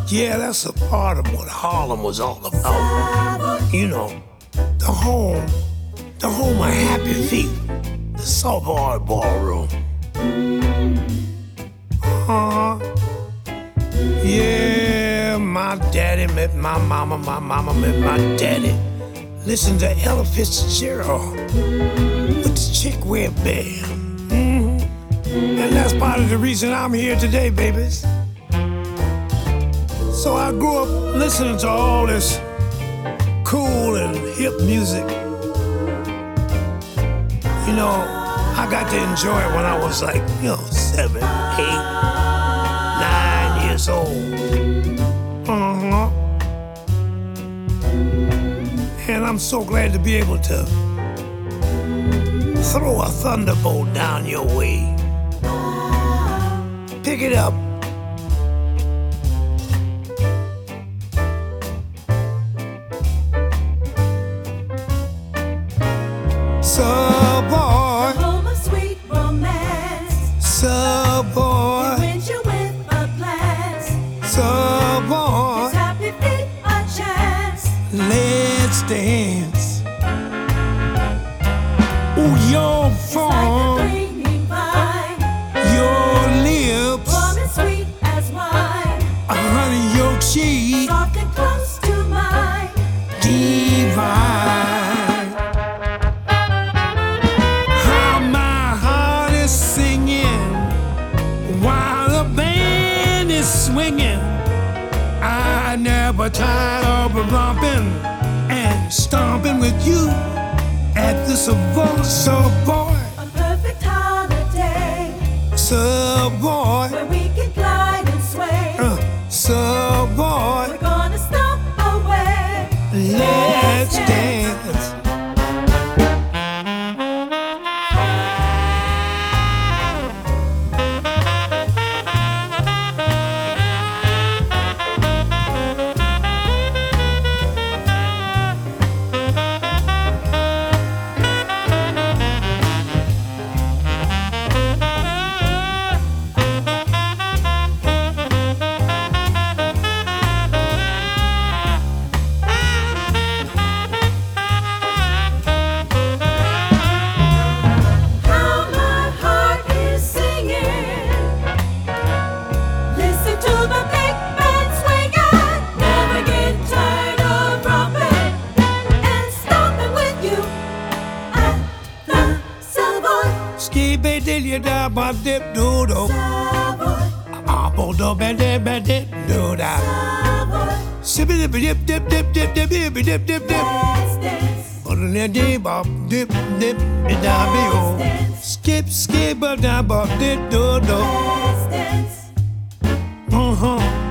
Yeah, that's a part of what Harlem was all about. You know, the home of happy feet, the Savoy Ballroom. Yeah, my daddy met my mama met my daddy. Listen to Ella Fitzgerald with the Chick Webb Band. And that's part of the reason I'm here today, babies. So I grew up listening to all this cool and hip music. You know, I got to enjoy it when I was like, 7, 8, 9 years old. And I'm so glad to be able to throw a thunderbolt down your way. Pick it up. Savoy, home of sweet romance. Savoy, Brings you with a glance. Savoy, It's happy feet a chance. let's dance. Ooh, your It's like a form, green vine, your lips, warm and sweet as wine, honey, your cheek, soft and close to mine. divine. How my heart is singing while the band is swinging. I never tired of romping and stomping with you at the Savoy, A perfect holiday Savoy, where we can glide and sway. Savoy, We're gonna stop away. let's dance. How my heart is singing. Listen to the big band swinging. Never get tired of romping and stomping with you at the Savoy. Skibby dilly da ba dip doodle. Savoy, Apple do ba dip do da. Savoy, Sibby dip dip dip dip dip dip dip dip dip dip. let's dance. Dip bop dip dip da be oh. Skip skip da bop dip do do. Let's dance. Uh-huh.